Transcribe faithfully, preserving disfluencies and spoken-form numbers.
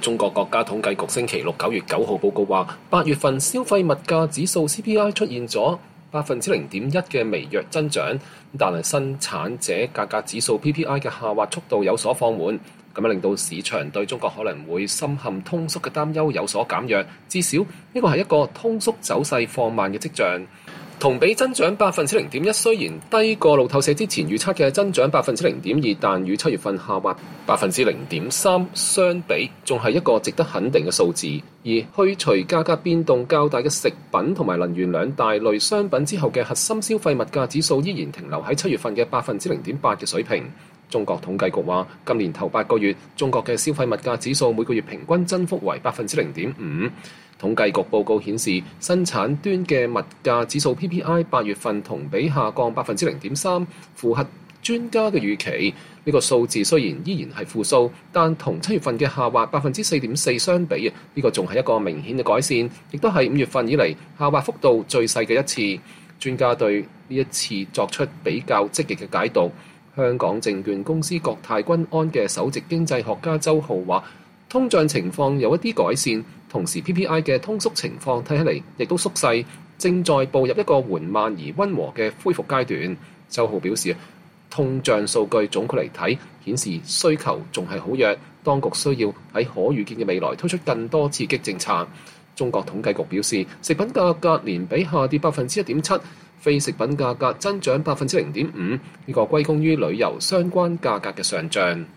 中國國家統計局星期六九月九號報告話，八月份消費物價指數 C P I 出現咗百分之零點一嘅微弱增長，但係生產者價格指數 P P I 嘅下滑速度有所放緩，咁樣令到市場對中國可能會深陷通縮嘅擔憂有所減弱，至少呢個係一個通縮走勢放慢嘅跡象。同比增長百分之零點一，雖然低過路透社之前預測嘅增長百分之零點二，但與七月份下滑百分之零點三相比，仲係一個值得肯定嘅數字。而去除價格變動較大嘅食品同埋能源兩大類商品之後嘅核心消費物價指數依然停留喺七月份嘅百分之零點八嘅水平。中國統計局話，今年頭八個月，中國嘅消費物價指數每個月平均增幅為百分之零點五。統計局報告顯示，生產端嘅物價指數 P P I 八月份同比下降百分之零點三，符合專家嘅預期。呢個數字雖然依然係負數，但同七月份嘅下滑百分之四點四相比，呢個仲係一個明顯嘅改善，亦都係五月份以嚟下滑幅度最細嘅一次。專家對呢一次作出比較積極嘅解讀。香港證券公司國泰君安嘅首席經濟學家周浩話，通脹情況有一啲改善，同時 P P I 嘅通縮情況睇起嚟亦都縮細，正在步入一個緩慢而溫和嘅恢復階段。周浩表示，通脹數據總括嚟睇顯示需求仲係好弱，當局需要喺可預見嘅未來推出更多刺激政策。中國統計局表示，食品價格年比下跌百分之一點七，非食品價格增長百分之零點五，呢個歸功於旅遊相關價格嘅上漲。